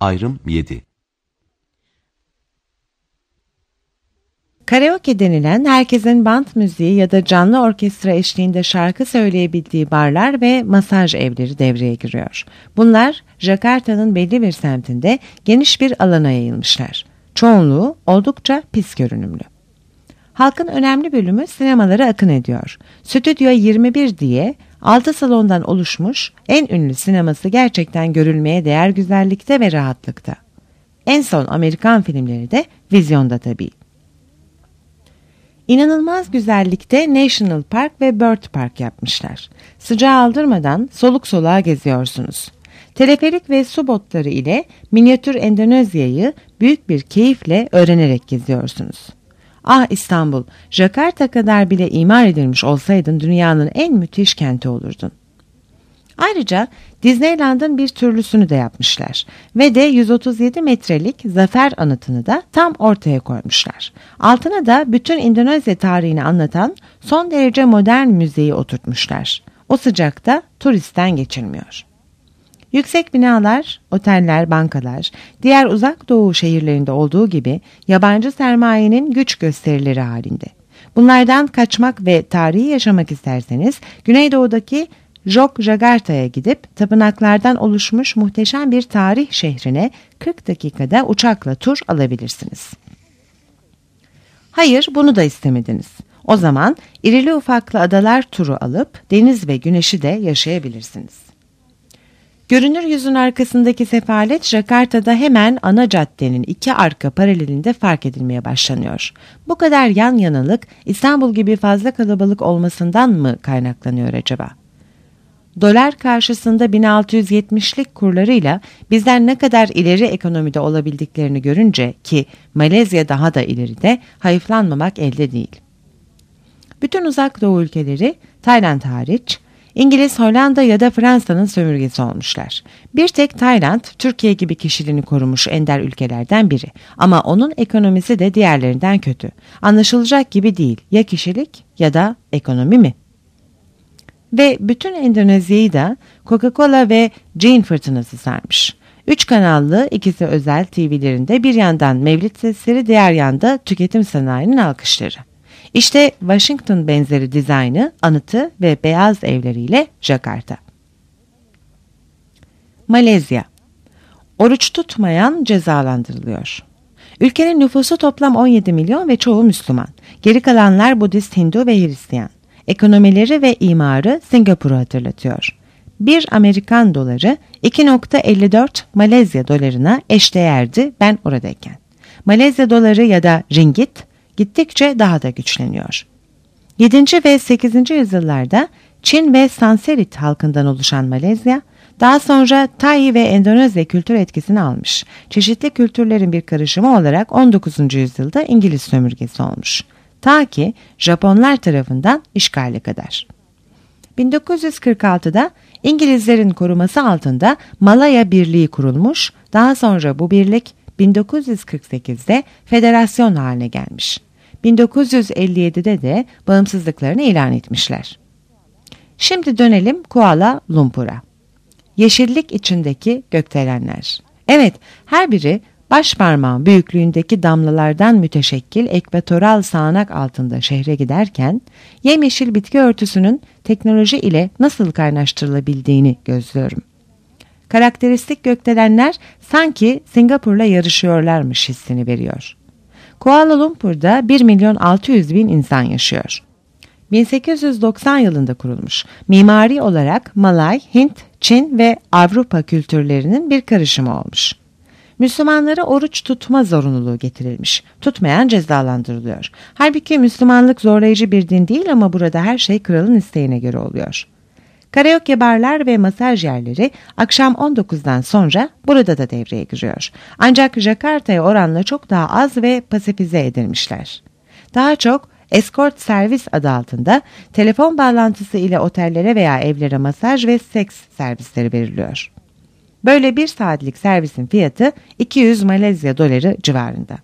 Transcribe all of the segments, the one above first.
Ayrım 7. Karaoke denilen herkesin band müziği ya da canlı orkestra eşliğinde şarkı söyleyebildiği barlar ve masaj evleri devreye giriyor. Bunlar Jakarta'nın belli bir semtinde geniş bir alana yayılmışlar. Çoğunluğu oldukça pis görünümlü. Halkın önemli bölümü sinemalara akın ediyor. Stüdyo 21 diye 6 salondan oluşmuş en ünlü sineması gerçekten görülmeye değer güzellikte ve rahatlıkta. En son Amerikan filmleri de vizyonda tabii. İnanılmaz güzellikte National Park ve Bird Park yapmışlar. Sıcağı aldırmadan soluk soluğa geziyorsunuz. Teleferik ve su botları ile minyatür Endonezya'yı büyük bir keyifle öğrenerek geziyorsunuz. Ah İstanbul, Jakarta kadar bile imar edilmiş olsaydın dünyanın en müthiş kenti olurdun. Ayrıca Disneyland'ın bir türlüsünü de yapmışlar ve de 137 metrelik zafer anıtını da tam ortaya koymuşlar. Altına da bütün Endonezya tarihini anlatan son derece modern müzeyi oturtmuşlar. O sıcakta turistten geçilmiyor. Yüksek binalar, oteller, bankalar, diğer uzak doğu şehirlerinde olduğu gibi yabancı sermayenin güç gösterileri halinde. Bunlardan kaçmak ve tarihi yaşamak isterseniz Güneydoğu'daki Jogjakarta'ya gidip tapınaklardan oluşmuş muhteşem bir tarih şehrine 40 dakikada uçakla tur alabilirsiniz. Hayır, bunu da istemediniz. O zaman irili ufaklı adalar turu alıp deniz ve güneşi de yaşayabilirsiniz. Görünür yüzün arkasındaki sefalet Jakarta'da hemen ana caddenin iki arka paralelinde fark edilmeye başlanıyor. Bu kadar yan yanalık İstanbul gibi fazla kalabalık olmasından mı kaynaklanıyor acaba? Dolar karşısında 1670'lik kurlarıyla bizden ne kadar ileri ekonomide olabildiklerini görünce ki Malezya daha da ileride hayıflanmamak elde değil. Bütün uzak doğu ülkeleri Tayland hariç İngiliz, Hollanda ya da Fransa'nın sömürgesi olmuşlar. Bir tek Tayland, Türkiye gibi kişiliğini korumuş ender ülkelerden biri. Ama onun ekonomisi de diğerlerinden kötü. Anlaşılacak gibi değil. Ya kişilik ya da ekonomi mi? Ve bütün Endonezya'yı da Coca-Cola ve gin fırtınası sarmış. 3 kanallı, ikisi özel TV'lerinde bir yandan mevlid sesleri, diğer yanda tüketim sanayinin alkışları. İşte Washington benzeri dizaynı, anıtı ve beyaz evleriyle Jakarta. Malezya. Oruç tutmayan cezalandırılıyor. Ülkenin nüfusu toplam 17 milyon ve çoğu Müslüman. Geri kalanlar Budist, Hindu ve Hristiyan. Ekonomileri ve imarı Singapur'u hatırlatıyor. Bir Amerikan doları 2.54 Malezya dolarına eşdeğerdi ben oradayken. Malezya doları ya da ringgit gittikçe daha da güçleniyor. 7. ve 8. yüzyıllarda Çin ve Sanserit halkından oluşan Malezya, daha sonra Tay ve Endonezya kültür etkisini almış. Çeşitli kültürlerin bir karışımı olarak 19. yüzyılda İngiliz sömürgesi olmuş. Ta ki Japonlar tarafından işgale kadar. 1946'da İngilizlerin koruması altında Malaya Birliği kurulmuş, daha sonra bu birlik 1948'de federasyon haline gelmiş. 1957'de de bağımsızlıklarını ilan etmişler. Şimdi dönelim Kuala Lumpur'a. Yeşillik içindeki gökdelenler. Evet, her biri baş parmağın büyüklüğündeki damlalardan müteşekkil ekvatoral sağanak altında şehre giderken, yemyeşil bitki örtüsünün teknoloji ile nasıl kaynaştırılabildiğini gözlüyorum. Karakteristik gökdelenler sanki Singapur'la yarışıyorlarmış hissini veriyor. Kuala Lumpur'da 1.600.000 insan yaşıyor. 1890 yılında kurulmuş. Mimari olarak Malay, Hint, Çin ve Avrupa kültürlerinin bir karışımı olmuş. Müslümanlara oruç tutma zorunluluğu getirilmiş. Tutmayan cezalandırılıyor. Halbuki Müslümanlık zorlayıcı bir din değil ama burada her şey kralın isteğine göre oluyor. Karaoke barlar ve masaj yerleri akşam 19'dan sonra burada da devreye giriyor. Ancak Jakarta'ya oranla çok daha az ve pasifize edilmişler. Daha çok escort servis adı altında telefon bağlantısı ile otellere veya evlere masaj ve seks servisleri veriliyor. Böyle bir saatlik servisin fiyatı 200 Malezya doları civarında.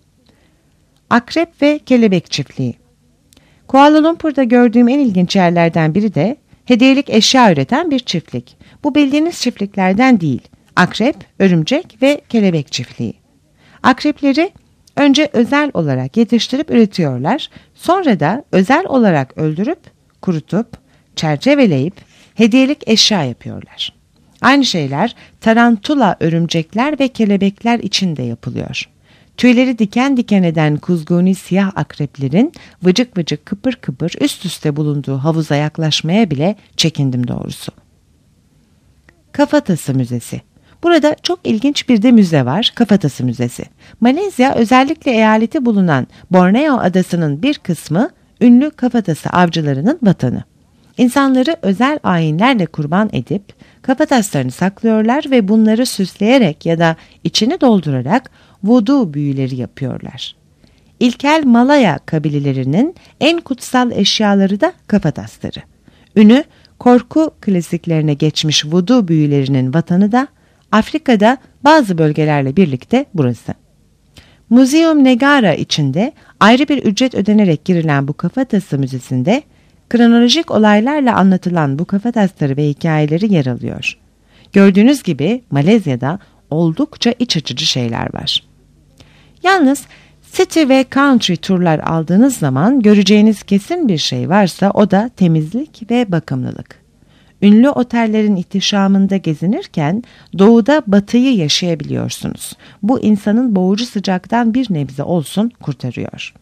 Akrep ve kelebek çiftliği. Kuala Lumpur'da gördüğüm en ilginç yerlerden biri de hediyelik eşya üreten bir çiftlik. Bu bildiğiniz çiftliklerden değil. Akrep, örümcek ve kelebek çiftliği. Akrepleri önce özel olarak yetiştirip üretiyorlar, sonra da özel olarak öldürüp, kurutup, çerçeveleyip hediyelik eşya yapıyorlar. Aynı şeyler tarantula örümcekler ve kelebekler için de yapılıyor. Tüyleri diken diken eden kuzguni siyah akreplerin vıcık vıcık kıpır kıpır üst üste bulunduğu havuza yaklaşmaya bile çekindim doğrusu. Kafatası Müzesi. Burada çok ilginç bir de müze var, Kafatası Müzesi. Malezya, özellikle eyaleti bulunan Borneo adasının bir kısmı ünlü kafatası avcılarının vatanı. İnsanları özel ayinlerle kurban edip kafataslarını saklıyorlar ve bunları süsleyerek ya da içini doldurarak voodoo büyüleri yapıyorlar. İlkel Malaya kabilelerinin en kutsal eşyaları da kafatasları. Ünü korku klasiklerine geçmiş voodoo büyülerinin vatanı da Afrika'da bazı bölgelerle birlikte burası. Museum Negara içinde ayrı bir ücret ödenerek girilen bu kafatası müzesinde kronolojik olaylarla anlatılan bu kafatasları ve hikayeleri yer alıyor. Gördüğünüz gibi Malezya'da oldukça iç açıcı şeyler var. Yalnız city ve country turlar aldığınız zaman göreceğiniz kesin bir şey varsa o da temizlik ve bakımlılık. Ünlü otellerin ihtişamında gezinirken doğuda batıyı yaşayabiliyorsunuz. Bu insanın boğucu sıcaktan bir nebze olsun kurtarıyor.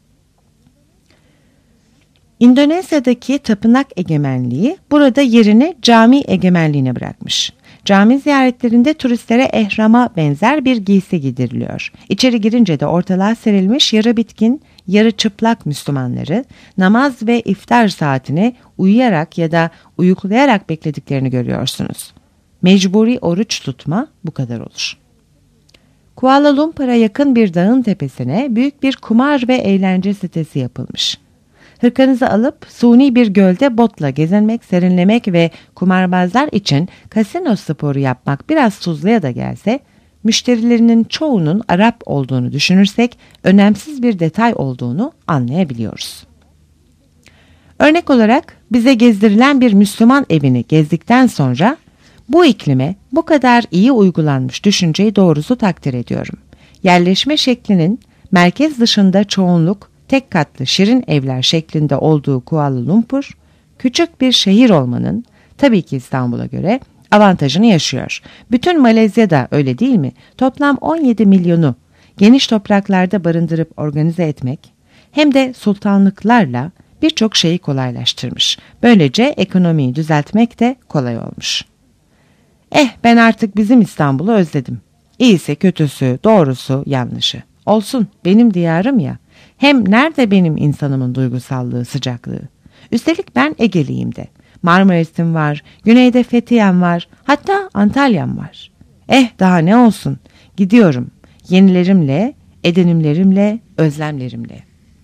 İndonezya'daki tapınak egemenliği burada yerini cami egemenliğine bırakmış. Cami ziyaretlerinde turistlere ehrama benzer bir giysi giydiriliyor. İçeri girince de ortalığa serilmiş yarı bitkin, yarı çıplak Müslümanları namaz ve iftar saatini uyuyarak ya da uyuklayarak beklediklerini görüyorsunuz. Mecburi oruç tutma bu kadar olur. Kuala Lumpur'a yakın bir dağın tepesine büyük bir kumar ve eğlence sitesi yapılmış. Hırkanızı alıp suni bir gölde botla gezinmek, serinlemek ve kumarbazlar için kasino sporu yapmak biraz tuzluya da gelse, müşterilerinin çoğunun Arap olduğunu düşünürsek önemsiz bir detay olduğunu anlayabiliyoruz. Örnek olarak bize gezdirilen bir Müslüman evini gezdikten sonra bu iklime bu kadar iyi uygulanmış düşünceyi doğrusu takdir ediyorum. Yerleşme şeklinin merkez dışında çoğunluk tek katlı şirin evler şeklinde olduğu Kuala Lumpur, küçük bir şehir olmanın tabii ki İstanbul'a göre avantajını yaşıyor. Bütün Malezya'da öyle değil mi? Toplam 17 milyonu geniş topraklarda barındırıp organize etmek hem de sultanlıklarla birçok şeyi kolaylaştırmış. Böylece ekonomiyi düzeltmek de kolay olmuş. Ben artık bizim İstanbul'u özledim. İyisi, kötüsü, doğrusu, yanlışı. Olsun, benim diyarım ya. Hem nerede benim insanımın duygusallığı, sıcaklığı? Üstelik ben Egeliyim de. Marmaris'im var, güneyde Fethiye'm var, hatta Antalya'm var. Daha ne olsun? Gidiyorum. Yenilerimle, edinimlerimle, özlemlerimle.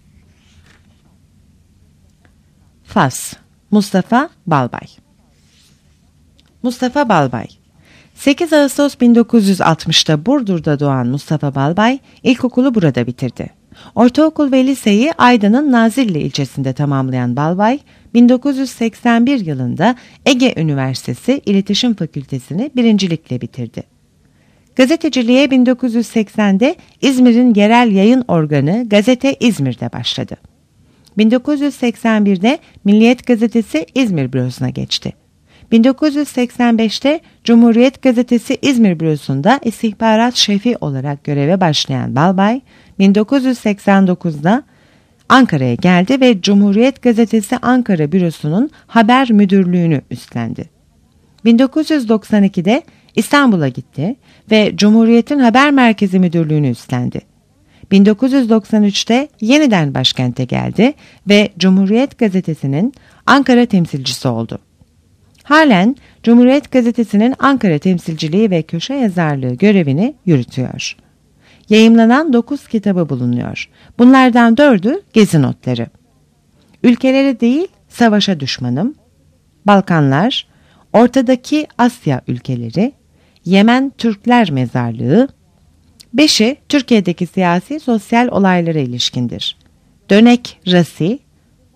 Fas, Mustafa Balbay. Mustafa Balbay 8 Ağustos 1960'da Burdur'da doğan Mustafa Balbay, ilkokulu burada bitirdi. Ortaokul ve liseyi Aydın'ın Nazilli ilçesinde tamamlayan Balbay, 1981 yılında Ege Üniversitesi İletişim Fakültesini birincilikle bitirdi. Gazeteciliğe 1980'de İzmir'in yerel yayın organı Gazete İzmir'de başladı. 1981'de Milliyet Gazetesi İzmir Bürosu'na geçti. 1985'te Cumhuriyet Gazetesi İzmir Bürosu'nda istihbarat şefi olarak göreve başlayan Balbay, 1989'da Ankara'ya geldi ve Cumhuriyet Gazetesi Ankara Bürosu'nun haber müdürlüğünü üstlendi. 1992'de İstanbul'a gitti ve Cumhuriyet'in Haber Merkezi Müdürlüğünü üstlendi. 1993'te yeniden başkente geldi ve Cumhuriyet Gazetesi'nin Ankara temsilcisi oldu. Halen Cumhuriyet Gazetesi'nin Ankara temsilciliği ve köşe yazarlığı görevini yürütüyor. Yayımlanan 9 kitabı bulunuyor. Bunlardan 4'ü gezi notları. Ülkelere değil, savaşa düşmanım, Balkanlar, Ortadaki Asya ülkeleri, Yemen Türkler Mezarlığı, 5'i Türkiye'deki siyasi sosyal olaylara ilişkindir. Dönek Rasi,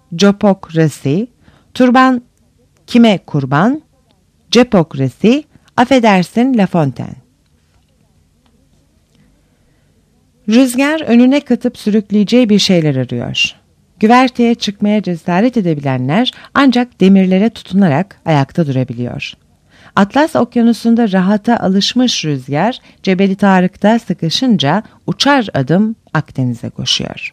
Copokrasi, Turban Kime Kurban, Cepokrasi, Affedersin La Fontaine. Rüzgar önüne katıp sürükleyeceği bir şeyler arıyor. Güverteye çıkmaya cesaret edebilenler ancak demirlere tutunarak ayakta durabiliyor. Atlas Okyanusu'nda rahata alışmış rüzgar, Cebeli Tarık'ta sıkışınca uçar adım Akdeniz'e koşuyor.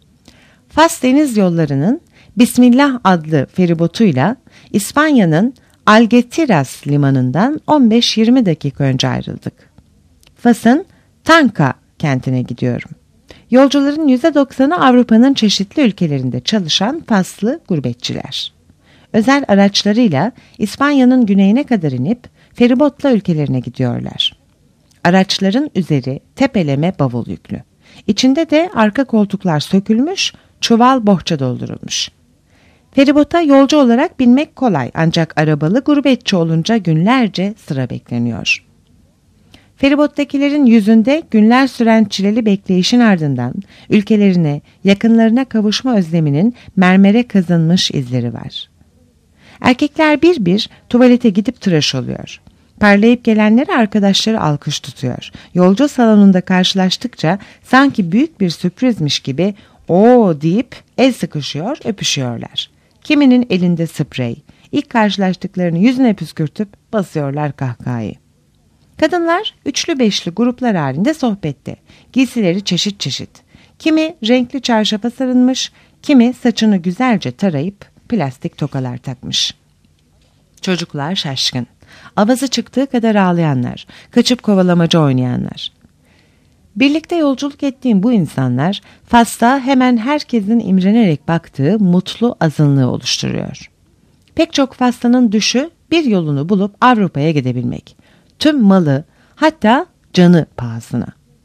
Fas deniz yollarının Bismillah adlı feribotuyla İspanya'nın Algeciras limanından 15-20 dakika önce ayrıldık. Fas'ın Tanca kentine gidiyorum. Yolcuların %90'ı Avrupa'nın çeşitli ülkelerinde çalışan Faslı gurbetçiler. Özel araçlarıyla İspanya'nın güneyine kadar inip feribotla ülkelerine gidiyorlar. Araçların üzeri tepeleme bavul yüklü. İçinde de arka koltuklar sökülmüş, çuval bohça doldurulmuş. Feribota yolcu olarak binmek kolay ancak arabalı gurbetçi olunca günlerce sıra bekleniyor. Feribottakilerin yüzünde günler süren çileli bekleyişin ardından ülkelerine, yakınlarına kavuşma özleminin mermere kazınmış izleri var. Erkekler bir bir tuvalete gidip tıraş oluyor. Parlayıp gelenleri arkadaşları alkış tutuyor. Yolcu salonunda karşılaştıkça sanki büyük bir sürprizmiş gibi "Oo" deyip el sıkışıyor, öpüşüyorlar. Kiminin elinde sprey. İlk karşılaştıklarını yüzüne püskürtüp basıyorlar kahkahayı. Kadınlar üçlü beşli gruplar halinde sohbette. Giysileri çeşit çeşit. Kimi renkli çarşafa sarılmış, kimi saçını güzelce tarayıp plastik tokalar takmış. Çocuklar şaşkın. Avazı çıktığı kadar ağlayanlar, kaçıp kovalamaca oynayanlar. Birlikte yolculuk ettiğim bu insanlar Fas'ta hemen herkesin imrenerek baktığı mutlu azınlığı oluşturuyor. Pek çok Faslı'nın düşü bir yolunu bulup Avrupa'ya gidebilmek. Tüm malı, hatta canı pahasına.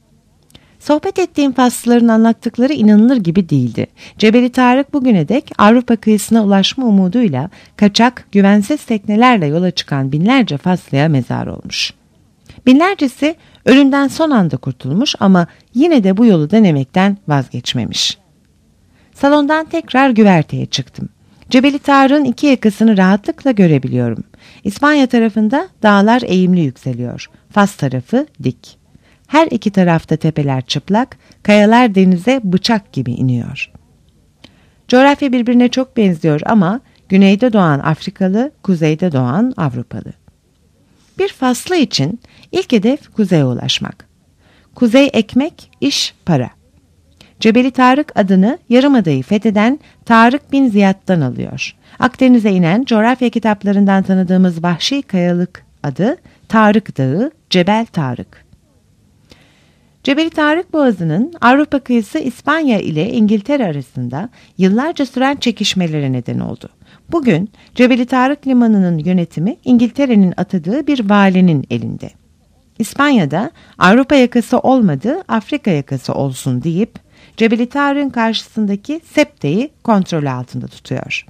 Sohbet ettiğim Faslıların anlattıkları inanılır gibi değildi. Cebeli Tarık bugüne dek Avrupa kıyısına ulaşma umuduyla kaçak, güvensiz teknelerle yola çıkan binlerce Faslıya mezar olmuş. Binlercesi ölümden son anda kurtulmuş ama yine de bu yolu denemekten vazgeçmemiş. Salondan tekrar güverteye çıktım. Cebeli Tarık'ın iki yakasını rahatlıkla görebiliyorum. İspanya tarafında dağlar eğimli yükseliyor. Fas tarafı dik. Her iki tarafta tepeler çıplak, kayalar denize bıçak gibi iniyor. Coğrafya birbirine çok benziyor ama güneyde doğan Afrikalı, kuzeyde doğan Avrupalı. Bir Faslı için ilk hedef kuzeye ulaşmak. Kuzey ekmek, iş, para. Cebeli Tarık adını Yarımada'yı fetheden Tarık bin Ziyad'dan alıyor. Akdeniz'e inen coğrafya kitaplarından tanıdığımız vahşi kayalık adı Tarık Dağı, Cebel Tarık. Cebeli Tarık Boğazı'nın Avrupa kıyısı İspanya ile İngiltere arasında yıllarca süren çekişmelere neden oldu. Bugün Cebeli Tarık Limanı'nın yönetimi İngiltere'nin atadığı bir valinin elinde. İspanya'da Avrupa yakası olmadı, Afrika yakası olsun deyip Cebeli Tarık'ın karşısındaki Septe'yi kontrol altında tutuyor.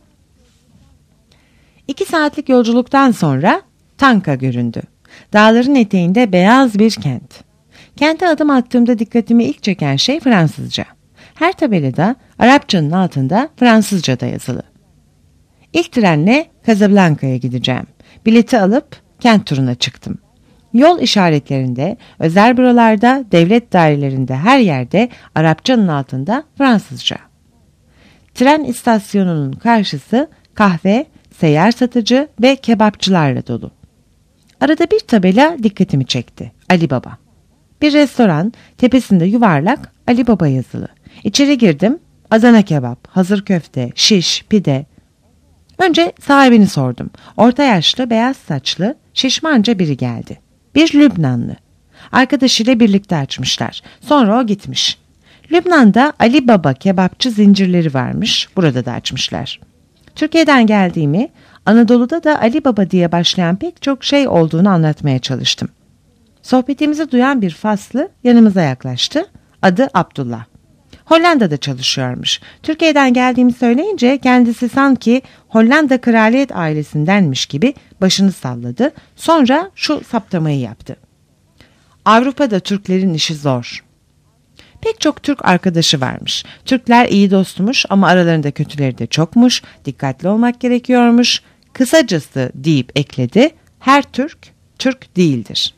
2 saatlik yolculuktan sonra Tanca göründü. Dağların eteğinde beyaz bir kent. Kente adım attığımda dikkatimi ilk çeken şey Fransızca. Her tabelada Arapçanın altında Fransızca da yazılı. İlk trenle Casablanca'ya gideceğim. Bileti alıp kent turuna çıktım. Yol işaretlerinde, özel bürolarda, devlet dairelerinde her yerde Arapçanın altında Fransızca. Tren istasyonunun karşısı kahve, seyyar satıcı ve kebapçılarla dolu. Arada bir tabela dikkatimi çekti. Ali Baba. Bir restoran, tepesinde yuvarlak Ali Baba yazılı. İçeri girdim. Adana kebap, hazır köfte, şiş, pide. Önce sahibini sordum. Orta yaşlı, beyaz saçlı, şişmanca biri geldi. Bir Lübnanlı. Arkadaşıyla birlikte açmışlar. Sonra o gitmiş. Lübnan'da Ali Baba kebapçı zincirleri varmış. Burada da açmışlar. Türkiye'den geldiğimi, Anadolu'da da Ali Baba diye başlayan pek çok şey olduğunu anlatmaya çalıştım. Sohbetimizi duyan bir Faslı yanımıza yaklaştı. Adı Abdullah. Hollanda'da çalışıyormuş. Türkiye'den geldiğimi söyleyince kendisi sanki Hollanda kraliyet ailesindenmiş gibi başını salladı. Sonra şu saptamayı yaptı. Avrupa'da Türklerin işi zor. Pek çok Türk arkadaşı varmış. Türkler iyi dostmuş ama aralarında kötüleri de çokmuş. Dikkatli olmak gerekiyormuş. Kısacası deyip ekledi. Her Türk Türk değildir.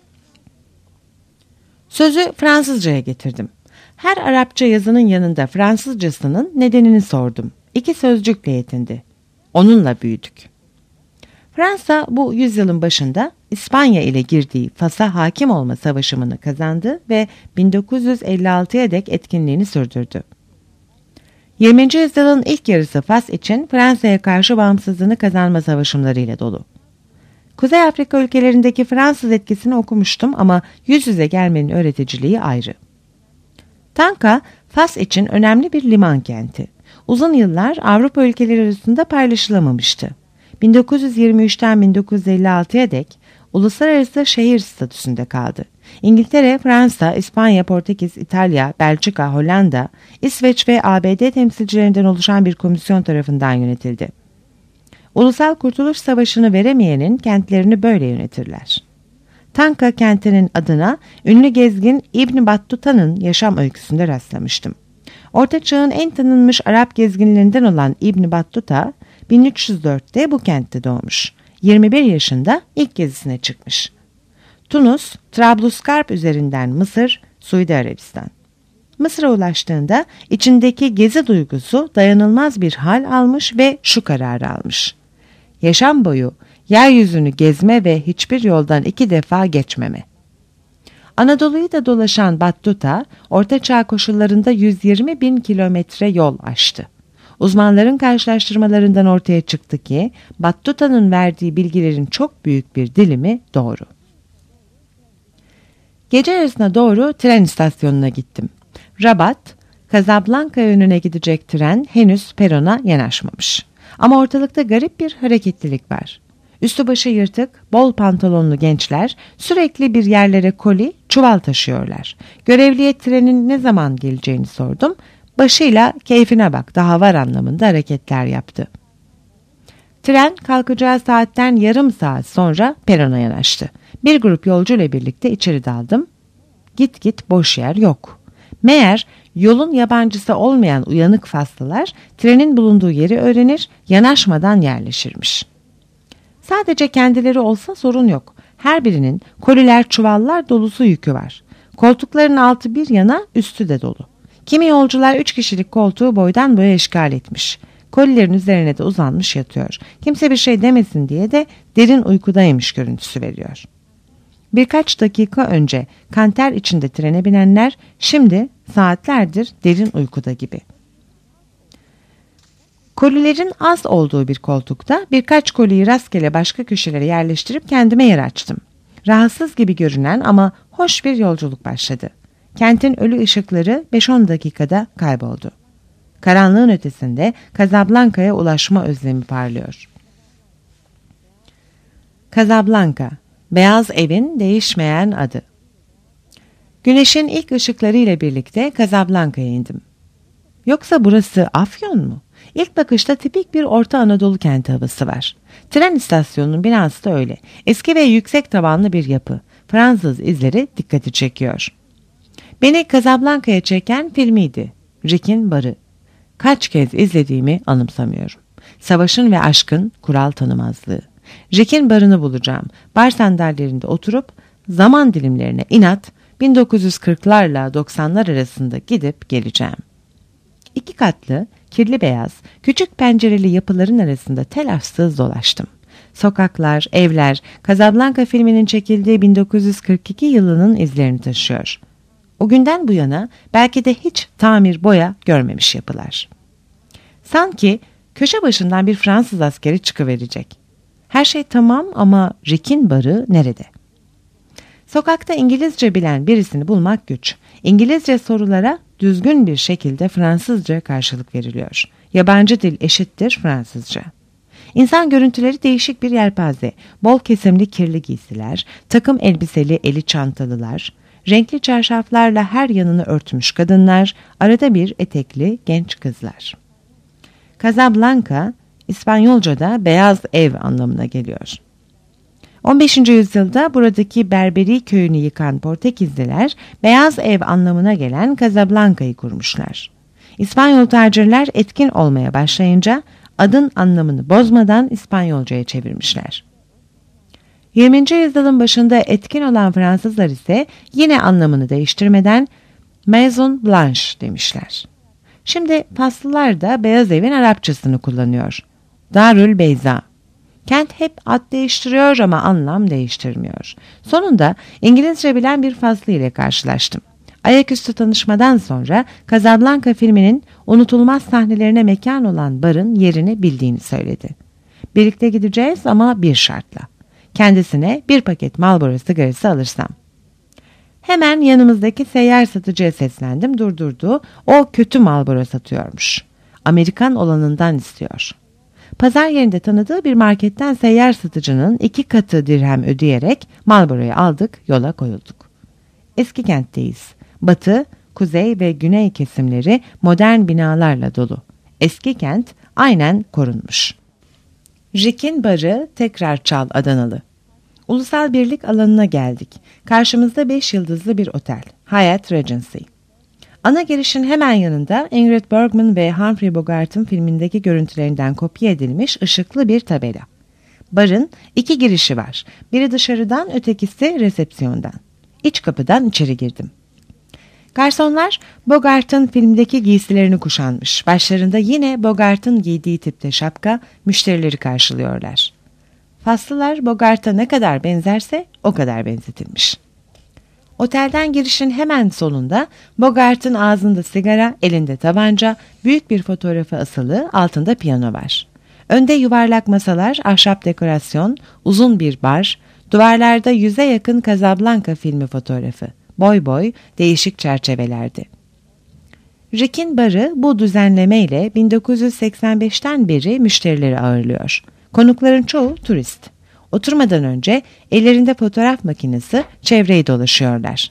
Sözü Fransızcaya getirdim. Her Arapça yazının yanında Fransızcasının nedenini sordum. 2 sözcükle yetindi. Onunla büyüdük. Fransa bu yüzyılın başında İspanya ile girdiği Fas'a hakim olma savaşımını kazandı ve 1956'ya dek etkinliğini sürdürdü. 20. yüzyılın ilk yarısı Fas için Fransa'ya karşı bağımsızlığını kazanma savaşımlarıyla dolu. Kuzey Afrika ülkelerindeki Fransız etkisini okumuştum ama yüz yüze gelmenin öğreticiliği ayrı. Tanka, Fas için önemli bir liman kenti. Uzun yıllar Avrupa ülkeleri arasında paylaşılamamıştı. 1923'ten 1956'ya dek uluslararası şehir statüsünde kaldı. İngiltere, Fransa, İspanya, Portekiz, İtalya, Belçika, Hollanda, İsveç ve ABD temsilcilerinden oluşan bir komisyon tarafından yönetildi. Ulusal Kurtuluş Savaşı'nı veremeyenin kentlerini böyle yönetirler. Tanka kentinin adına ünlü gezgin İbn Battuta'nın yaşam öyküsünde rastlamıştım. Orta Çağ'ın en tanınmış Arap gezginlerinden olan İbn Battuta, 1304'te bu kentte doğmuş. 21 yaşında ilk gezisine çıkmış. Tunus, Trablusgarp üzerinden Mısır, Suudi Arabistan. Mısır'a ulaştığında içindeki gezi duygusu dayanılmaz bir hal almış ve şu kararı almış. Yaşam boyu yeryüzünü gezme ve hiçbir yoldan 2 defa geçmeme. Anadolu'yu da dolaşan Battuta, Orta Çağ koşullarında 120 bin kilometre yol aştı. Uzmanların karşılaştırmalarından ortaya çıktı ki Battuta'nın verdiği bilgilerin çok büyük bir dilimi doğru. Gece yarısına doğru tren istasyonuna gittim. Rabat, Casablanca yönüne gidecek tren henüz perona yanaşmamış. Ama ortalıkta garip bir hareketlilik var. Üstü başı yırtık, bol pantolonlu gençler sürekli bir yerlere koli, çuval taşıyorlar. Görevliye trenin ne zaman geleceğini sordum. Başıyla keyfine bak daha var anlamında hareketler yaptı. Tren kalkacağı saatten yarım saat sonra perona yanaştı. Bir grup yolcuyla birlikte içeri daldım. Git boş yer yok. Meğer yolun yabancısı olmayan uyanık Faslılar trenin bulunduğu yeri öğrenir, yanaşmadan yerleşirmiş. Sadece kendileri olsa sorun yok. Her birinin koliler çuvallar dolusu yükü var. Koltukların altı bir yana, üstü de dolu. Kimi yolcular 3 kişilik koltuğu boydan boya işgal etmiş. Kolilerin üzerine de uzanmış yatıyor. Kimse bir şey demesin diye de derin uykudaymış görüntüsü veriyor. Birkaç dakika önce kanter içinde trene binenler şimdi saatlerdir derin uykuda gibi. Kolilerin az olduğu bir koltukta birkaç koliyi rastgele başka köşelere yerleştirip kendime yer açtım. Rahatsız gibi görünen ama hoş bir yolculuk başladı. Kentin ölü ışıkları 5-10 dakikada kayboldu. Karanlığın ötesinde Casablanca'ya ulaşma özlemi parlıyor. Casablanca, Beyaz Evin değişmeyen adı. Güneşin ilk ışıklarıyla birlikte Casablanca'ya indim. Yoksa burası Afyon mu? İlk bakışta tipik bir Orta Anadolu kenti havası var. Tren istasyonunun binası da öyle. Eski ve yüksek tavanlı bir yapı. Fransız izleri dikkati çekiyor. Beni Casablanca'ya çeken filmiydi. Rick'in Barı. Kaç kez izlediğimi anımsamıyorum. Savaşın ve aşkın kural tanımazlığı. Rick'in barını bulacağım. Bar sandalyelerinde oturup zaman dilimlerine inat 1940'larla 90'lar arasında gidip geleceğim. 2 katlı, kirli beyaz, küçük pencereli yapıların arasında telaşsız dolaştım. Sokaklar, evler, Casablanca filminin çekildiği 1942 yılının izlerini taşıyor. O günden bu yana belki de hiç tamir boya görmemiş yapılar. Sanki köşe başından bir Fransız askeri çıkıverecek. Her şey tamam ama Rick'in barı nerede? Sokakta İngilizce bilen birisini bulmak güç. İngilizce sorulara düzgün bir şekilde Fransızca karşılık veriliyor. Yabancı dil eşittir Fransızca. İnsan görüntüleri değişik bir yelpaze. Bol kesimli kirli giysiler, takım elbiseli eli çantalılar, renkli çarşaflarla her yanını örtmüş kadınlar, arada bir etekli genç kızlar. Casablanca, İspanyolca'da beyaz ev anlamına geliyor. 15. yüzyılda buradaki Berberi köyünü yıkan Portekizliler, beyaz ev anlamına gelen Casablanca'yı kurmuşlar. İspanyol tacirler etkin olmaya başlayınca adın anlamını bozmadan İspanyolca'ya çevirmişler. 20. yüzyılın başında etkin olan Fransızlar ise yine anlamını değiştirmeden Maison Blanche demişler. Şimdi Faslılar da Beyaz Evin Arapçasını kullanıyor. Darül Beyza. Kent hep ad değiştiriyor ama anlam değiştirmiyor. Sonunda İngilizce bilen bir Faslı ile karşılaştım. Ayaküstü tanışmadan sonra Casablanca filminin unutulmaz sahnelerine mekan olan barın yerini bildiğini söyledi. Birlikte gideceğiz ama bir şartla. Kendisine bir paket Marlboro sigarası alırsam. Hemen yanımızdaki seyyar satıcıya seslendim, durdurdu. O kötü Marlboro satıyormuş. Amerikan olanından istiyor. Pazar yerinde tanıdığı bir marketten seyyar satıcının 2 katı dirhem ödeyerek Marlboro'yu aldık, yola koyulduk. Eski kentteyiz. Batı, kuzey ve güney kesimleri modern binalarla dolu. Eski kent aynen korunmuş. Rick'in barı tekrar çal Adanalı. Ulusal birlik alanına geldik. Karşımızda 5 yıldızlı bir otel. Hyatt Regency. Ana girişin hemen yanında Ingrid Bergman ve Humphrey Bogart'ın filmindeki görüntülerinden kopya edilmiş ışıklı bir tabela. Barın 2 girişi var. Biri dışarıdan, ötekisi resepsiyondan. İç kapıdan içeri girdim. Garsonlar Bogart'ın filmdeki giysilerini kuşanmış. Başlarında yine Bogart'ın giydiği tipte şapka, müşterileri karşılıyorlar. Faslılar Bogart'a ne kadar benzerse o kadar benzetilmiş. Otelden girişin hemen solunda Bogart'ın ağzında sigara, elinde tabanca, büyük bir fotoğrafı asılı, altında piyano var. Önde yuvarlak masalar, ahşap dekorasyon, uzun bir bar, duvarlarda 100'e yakın Casablanca filmi fotoğrafı. Boy boy değişik çerçevelerdi. Rick'in barı bu düzenlemeyle 1985'ten beri müşterileri ağırlıyor. Konukların çoğu turist. Oturmadan önce ellerinde fotoğraf makinesi çevreyi dolaşıyorlar.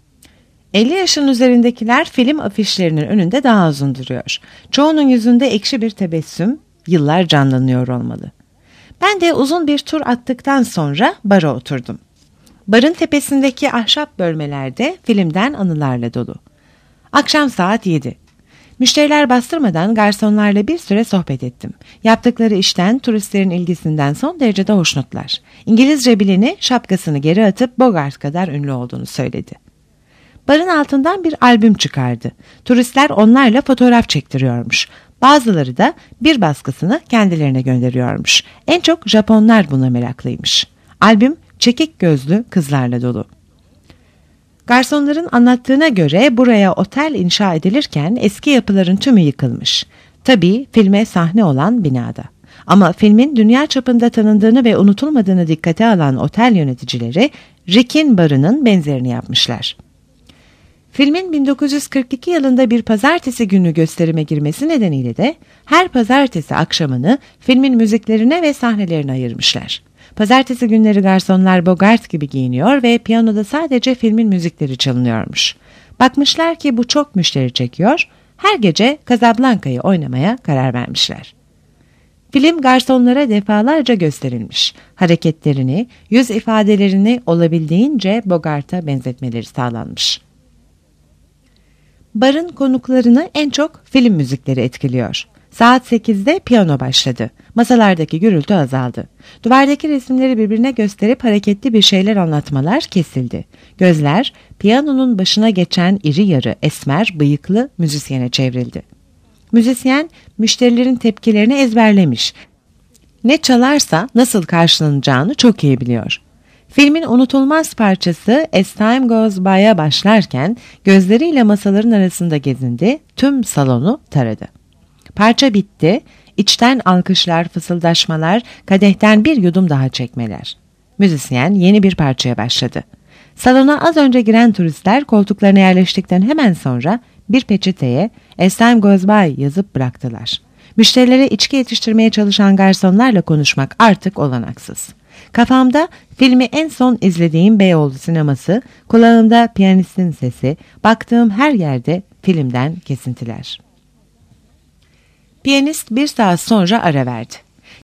50 yaşın üzerindekiler film afişlerinin önünde daha uzun duruyor. Çoğunun yüzünde ekşi bir tebessüm, yıllar canlanıyor olmalı. Ben de uzun bir tur attıktan sonra bara oturdum. Barın tepesindeki ahşap bölmelerde filmden anılarla dolu. Akşam saat 7. Müşteriler bastırmadan garsonlarla bir süre sohbet ettim. Yaptıkları işten, turistlerin ilgisinden son derecede hoşnutlar. İngilizce bileni şapkasını geri atıp Bogart kadar ünlü olduğunu söyledi. Barın altından bir albüm çıkardı. Turistler onlarla fotoğraf çektiriyormuş. Bazıları da bir baskısını kendilerine gönderiyormuş. En çok Japonlar buna meraklıymış. Albüm çekik gözlü kızlarla dolu. Garsonların anlattığına göre buraya otel inşa edilirken eski yapıların tümü yıkılmış. Tabii filme sahne olan binada. Ama filmin dünya çapında tanındığını ve unutulmadığını dikkate alan otel yöneticileri Rick'in barının benzerini yapmışlar. Filmin 1942 yılında bir pazartesi günü gösterime girmesi nedeniyle de her pazartesi akşamını filmin müziklerine ve sahnelerine ayırmışlar. Pazartesi günleri garsonlar Bogart gibi giyiniyor ve piyanoda sadece filmin müzikleri çalınıyormuş. Bakmışlar ki bu çok müşteri çekiyor, her gece Casablanca'yı oynamaya karar vermişler. Film garsonlara defalarca gösterilmiş. Hareketlerini, yüz ifadelerini olabildiğince Bogart'a benzetmeleri sağlanmış. Barın konuklarını en çok film müzikleri etkiliyor. Saat 8'de piyano başladı. Masalardaki gürültü azaldı. Duvardaki resimleri birbirine gösterip hareketli bir şeyler anlatmalar kesildi. Gözler piyanonun başına geçen iri yarı esmer bıyıklı müzisyene çevrildi. Müzisyen müşterilerin tepkilerini ezberlemiş. Ne çalarsa nasıl karşılanacağını çok iyi biliyor. Filmin unutulmaz parçası As Time Goes By'a başlarken gözleriyle masaların arasında gezindi, tüm salonu taradı. Parça bitti, içten alkışlar, fısıldaşmalar, kadehten bir yudum daha çekmeler. Müzisyen yeni bir parçaya başladı. Salona az önce giren turistler koltuklarına yerleştikten hemen sonra bir peçeteye As Time Goes By yazıp bıraktılar. Müşterilere içki yetiştirmeye çalışan garsonlarla konuşmak artık olanaksız. Kafamda filmi en son izlediğim Beyoğlu sineması, kulağımda piyanistin sesi, baktığım her yerde filmden kesintiler. Piyanist bir saat sonra ara verdi.